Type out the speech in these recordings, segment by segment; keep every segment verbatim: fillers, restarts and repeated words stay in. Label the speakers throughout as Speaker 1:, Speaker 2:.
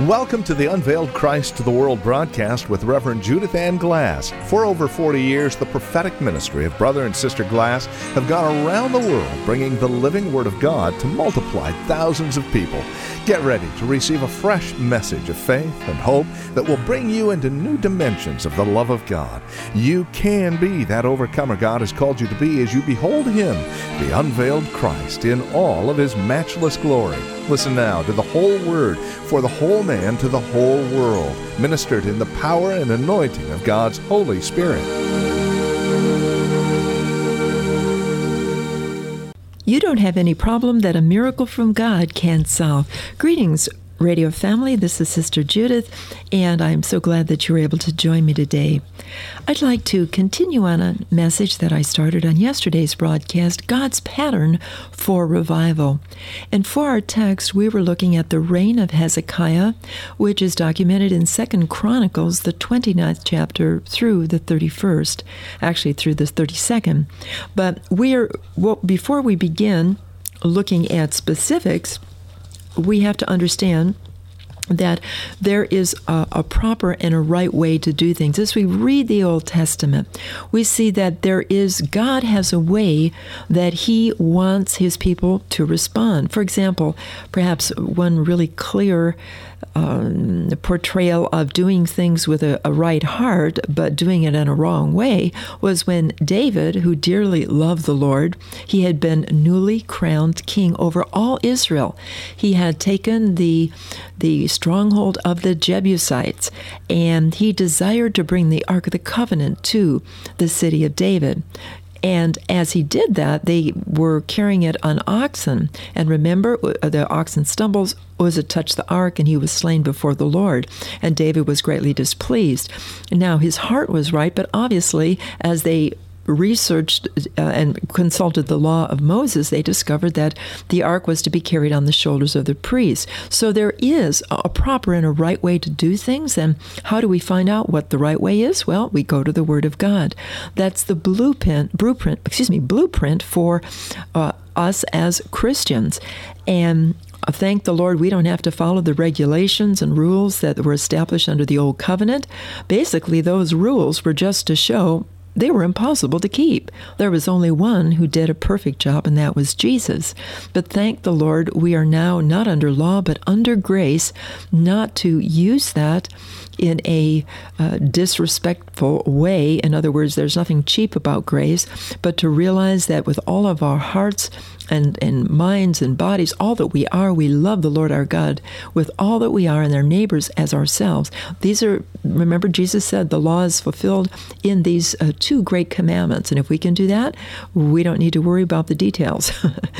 Speaker 1: Welcome to the Unveiled Christ to the World broadcast with Reverend Judith Ann Glass. For over forty years, the prophetic ministry of Brother and Sister Glass have gone around the world bringing the living Word of God to multiply thousands of people. Get ready to receive a fresh message of faith and hope that will bring you into new dimensions of the love of God. You can be that overcomer God has called you to be as you behold Him, the unveiled Christ, in all of His matchless glory. Listen now to the whole Word for the whole man to the whole world, ministered in the power and anointing of God's Holy Spirit.
Speaker 2: You don't have any problem that a miracle from God can't solve. Greetings, radio family. This is Sister Judith, and I'm so glad that you were able to join me today. I'd like to continue on a message that I started on yesterday's broadcast, God's pattern for revival. And for our text, we were looking at the reign of Hezekiah, which is documented in Second Chronicles, the twenty-ninth chapter through the thirty-first, actually through the thirty-second. But we're well, before we begin looking at specifics, we have to understand that there is a, a proper and a right way to do things. As we read the Old Testament, we see that there is, God has a way that He wants His people to respond. For example, perhaps one really clear um, portrayal of doing things with a, a right heart, but doing it in a wrong way, was when David, who dearly loved the Lord, he had been newly crowned king over all Israel. He had taken the the stronghold of the Jebusites, and he desired to bring the Ark of the Covenant to the city of David. And as he did that, they were carrying it on oxen. And remember, the oxen stumbles, Uzzah touched the ark, and he was slain before the Lord. And David was greatly displeased. Now, his heart was right, but obviously, as they researched uh, and consulted the law of Moses, they discovered that the ark was to be carried on the shoulders of the priests. So there is a proper and a right way to do things. And how do we find out what the right way is? Well, we go to the Word of God. That's the blueprint, blueprint, excuse me, blueprint for uh, us as Christians. And thank the Lord, we don't have to follow the regulations and rules that were established under the Old Covenant. Basically, those rules were just to show they were impossible to keep. There was only one who did a perfect job, and that was Jesus. But thank the Lord, we are now not under law, but under grace, not to use that in a uh, disrespectful way. In other words, there's nothing cheap about grace, but to realize that with all of our hearts and, and minds and bodies, all that we are, we love the Lord our God with all that we are, and our neighbors as ourselves. These are, remember, Jesus said the law is fulfilled in these uh, two great commandments. And if we can do that, we don't need to worry about the details.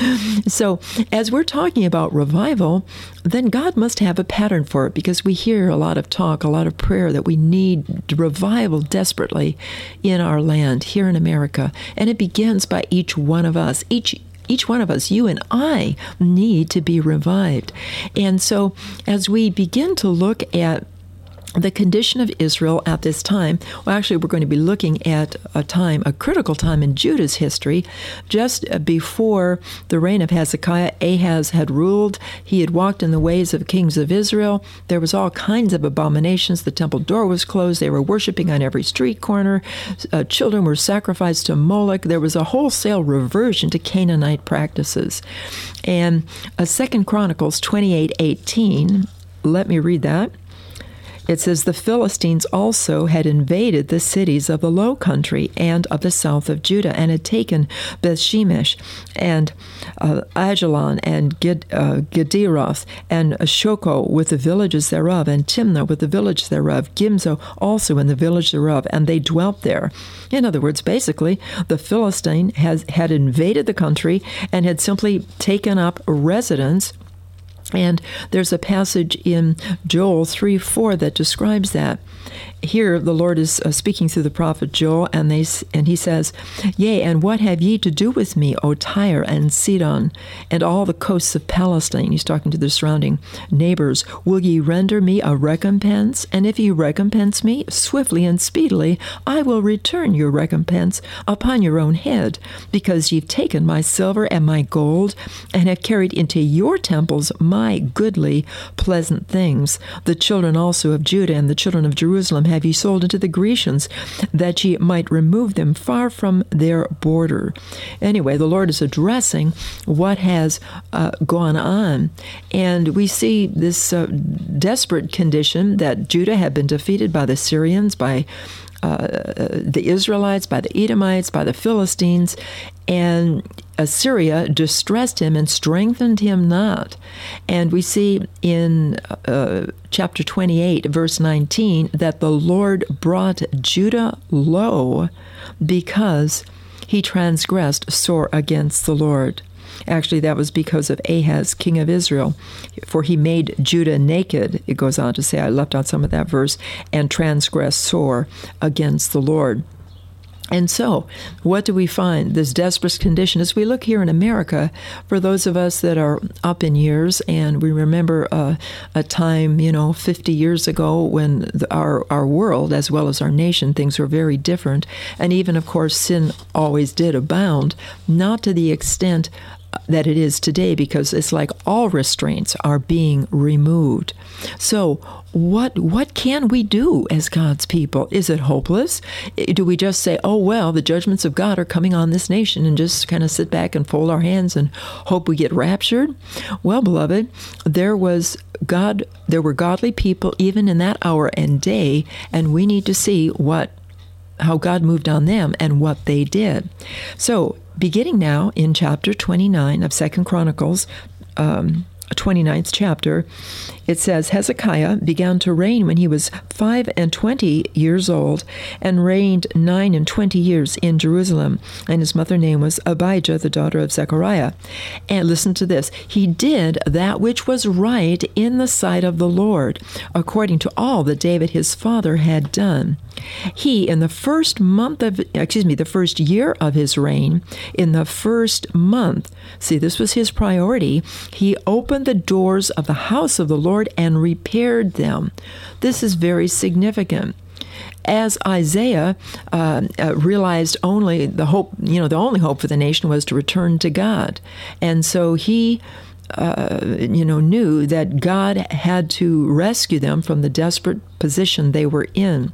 Speaker 2: So as we're talking about revival, then God must have a pattern for it, because we hear a lot of talk, a lot of prayer that we need revival desperately in our land, here in America. And it begins by each one of us. Each Each one of us, you and I, need to be revived. And so as we begin to look at the condition of Israel at this time, well, actually, we're going to be looking at a time, a critical time in Judah's history, just before the reign of Hezekiah. Ahaz had ruled. He had walked in the ways of kings of Israel. There was all kinds of abominations. The temple door was closed. They were worshiping on every street corner. Uh, children were sacrificed to Moloch. There was a wholesale reversion to Canaanite practices. And uh, Second Chronicles twenty-eight eighteen, let me read that. It says, the Philistines also had invaded the cities of the low country and of the south of Judah, and had taken Bethshemesh and uh, Ajalon and Ged, uh, Gederoth and Shoko with the villages thereof, and Timnah with the village thereof, Gimzo also in the village thereof, and they dwelt there. In other words, basically, the Philistine has had invaded the country and had simply taken up residence. And there's a passage in Joel three four that describes that. Here, the Lord is uh, speaking through the prophet Joel, and they and he says, Yea, and what have ye to do with me, O Tyre and Sidon, and all the coasts of Palestine? He's talking to the surrounding neighbors. Will ye render me a recompense? And if ye recompense me swiftly and speedily, I will return your recompense upon your own head, because ye've taken my silver and my gold, and have carried into your temples my buy goodly, pleasant things. The children also of Judah and the children of Jerusalem have ye sold unto the Grecians, that ye might remove them far from their border. Anyway, the Lord is addressing what has uh, gone on. And we see this uh, desperate condition that Judah had been defeated by the Syrians, by uh, the Israelites, by the Edomites, by the Philistines, and Assyria distressed him and strengthened him not. And we see in uh, chapter twenty-eight, verse nineteen, that the Lord brought Judah low because he transgressed sore against the Lord. Actually, that was because of Ahaz, king of Israel, for he made Judah naked, it goes on to say, I left out some of that verse, and transgressed sore against the Lord. And so, what do we find? This desperate condition, as we look here in America, for those of us that are up in years, and we remember uh, a time, you know, fifty years ago when the, our, our world, as well as our nation, things were very different. And even, of course, sin always did abound, not to the extent that it is today, because it's like all restraints are being removed. So what what can we do as God's people? Is it hopeless? Do we just say, oh, well, the judgments of God are coming on this nation, and just kind of sit back and fold our hands and hope we get raptured? Well, beloved, there was God, there were godly people even in that hour and day, and we need to see what how God moved on them and what they did. So, beginning now in chapter twenty-nine of Second Chronicles, um, twenty-ninth chapter, it says, Hezekiah began to reign when he was five and twenty years old, and reigned nine and twenty years in Jerusalem. And his mother name was Abijah, the daughter of Zechariah. And listen to this. He did that which was right in the sight of the Lord, according to all that David his father had done. He, in the first month of, excuse me, the first year of his reign, in the first month, see, this was his priority, he opened the doors of the house of the Lord and repaired them. This is very significant. As Isaiah uh, uh, realized only the hope, you know, the only hope for the nation was to return to God. And so he Uh, you know, knew that God had to rescue them from the desperate position they were in.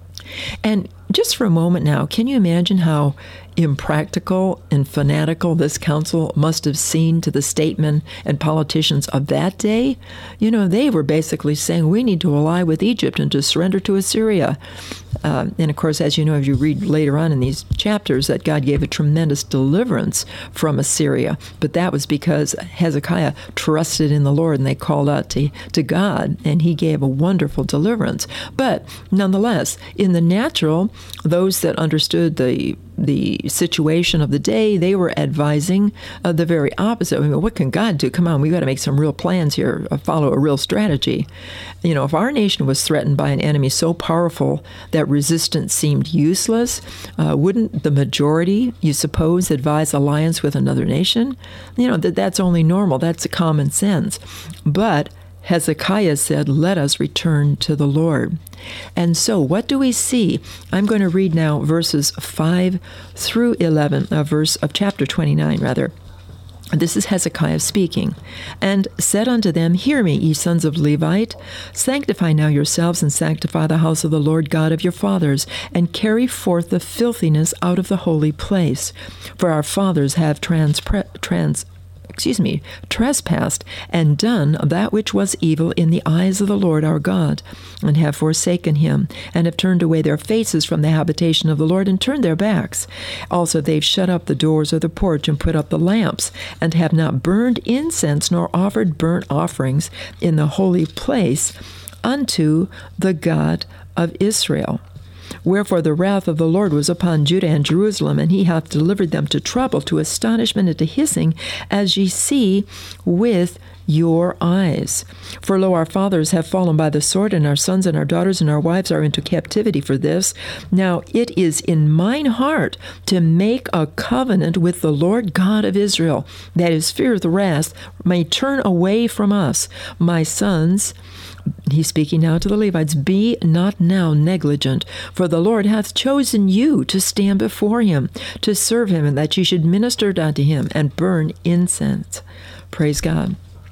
Speaker 2: And just for a moment now, can you imagine how impractical and fanatical this council must have seemed to the statesmen and politicians of that day? You know, they were basically saying, we need to ally with Egypt and to surrender to Assyria. Uh, and of course, as you know, if you read later on in these chapters, that God gave a tremendous deliverance from Assyria. But that was because Hezekiah trusted in the Lord, and they called out to, to God, and he gave a wonderful deliverance. But nonetheless, in the natural, those that understood the the situation of the day, they were advising uh, the very opposite. I mean, what can God do? Come on, we've got to make some real plans here, uh, follow a real strategy. You know, if our nation was threatened by an enemy so powerful that resistance seemed useless, uh, wouldn't the majority, you suppose, advise alliance with another nation? You know, that that's only normal. That's common sense. But Hezekiah said, let us return to the Lord. And so what do we see? I'm going to read now verses five through eleven, uh, verse of chapter twenty-nine, rather. This is Hezekiah speaking. And said unto them, hear me, ye sons of Levite. Sanctify now yourselves, and sanctify the house of the Lord God of your fathers, and carry forth the filthiness out of the holy place. For our fathers have trans... trans excuse me, trespassed, and done that which was evil in the eyes of the Lord our God, and have forsaken him, and have turned away their faces from the habitation of the Lord, and turned their backs. Also they've shut up the doors of the porch, and put up the lamps, and have not burned incense, nor offered burnt offerings in the holy place unto the God of Israel. Wherefore the wrath of the Lord was upon Judah and Jerusalem, and he hath delivered them to trouble, to astonishment, and to hissing, as ye see with your eyes. For lo, our fathers have fallen by the sword, and our sons and our daughters and our wives are into captivity for this. Now it is in mine heart to make a covenant with the Lord God of Israel, that his fear the wrath may turn away from us. My sons, he's speaking now to the Levites, be not now negligent, for the Lord hath chosen you to stand before him, to serve him, and that ye should minister unto him and burn incense. Praise God.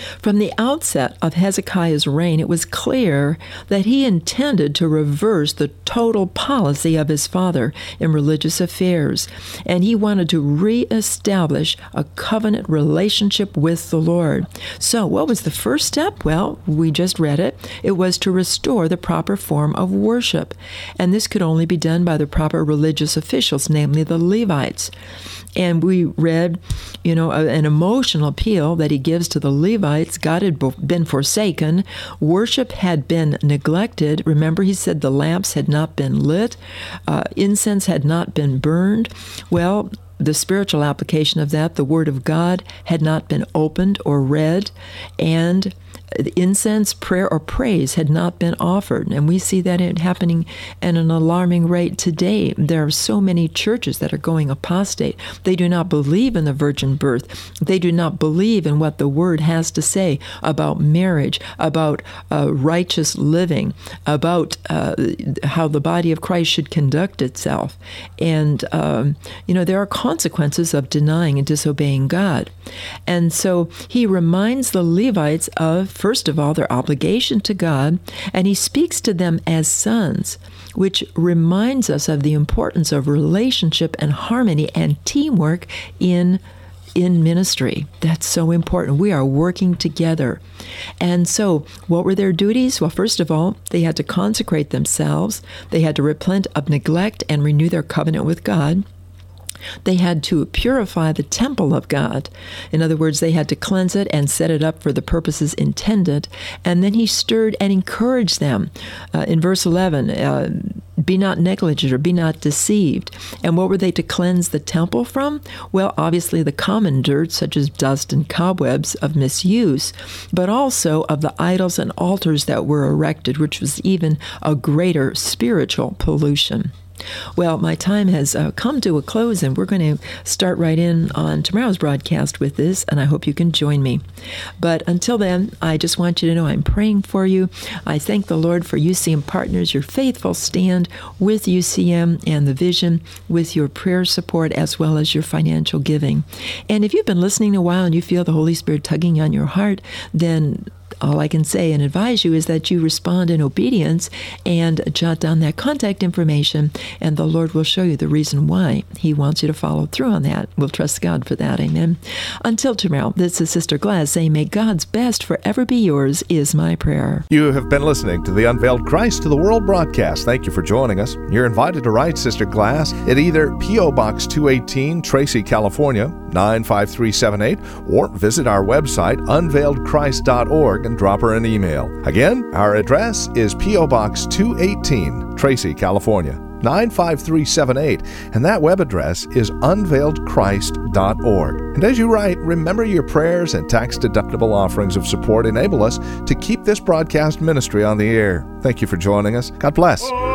Speaker 2: From the outset of Hezekiah's reign, it was clear that he intended to reverse the total policy of his father in religious affairs, and he wanted to reestablish a covenant relationship with the Lord. So what was the first step? Well, we just read it. It was to restore the proper form of worship, and this could only be done by the proper religious officials, namely the Levites. And we read, you know, an emotional appeal that he gives to the Levites. God had been forsaken. Worship had been neglected. Remember, he said the lamps had not been lit. Uh, incense had not been burned. Well, the spiritual application of that, the Word of God, had not been opened or read, and incense, prayer, or praise had not been offered. And we see that it happening at an alarming rate today. There are so many churches that are going apostate. They do not believe in the virgin birth. They do not believe in what the Word has to say about marriage, about uh, righteous living, about uh, how the body of Christ should conduct itself. And, um, you know, there are consequences of denying and disobeying God. And so he reminds the Levites of, first of all, their obligation to God, and he speaks to them as sons, which reminds us of the importance of relationship and harmony and teamwork in in ministry. That's so important. We are working together. And so what were their duties? Well, first of all, they had to consecrate themselves. They had to repent of neglect and renew their covenant with God. They had to purify the temple of God. In other words, they had to cleanse it and set it up for the purposes intended. And then he stirred and encouraged them. Uh, in verse eleven, uh, be not negligent or be not deceived. And what were they to cleanse the temple from? Well, obviously the common dirt, such as dust and cobwebs of misuse, but also of the idols and altars that were erected, which was even a greater spiritual pollution. Well, my time has uh, come to a close, and we're going to start right in on tomorrow's broadcast with this, and I hope you can join me. But until then, I just want you to know I'm praying for you. I thank the Lord for U C M Partners, your faithful stand with U C M and the vision, with your prayer support as well as your financial giving. And if you've been listening a while and you feel the Holy Spirit tugging on your heart, then all I can say and advise you is that you respond in obedience and jot down that contact information, and the Lord will show you the reason why he wants you to follow through on that. We'll trust God for that. Amen. Until tomorrow, this is Sister Glass saying, may God's best forever be yours is my prayer.
Speaker 1: You have been listening to the Unveiled Christ to the World broadcast. Thank you for joining us. You're invited to write Sister Glass at either P O. Box two eighteen, Tracy, California, nine five three seven eight, or visit our website, unveiled christ dot org, and drop her an email. Again, our address is P O. Box two eighteen, Tracy, California, nine five three seven eight, and that web address is unveiled christ dot org. And as you write, remember your prayers and tax-deductible offerings of support enable us to keep this broadcast ministry on the air. Thank you for joining us. God bless.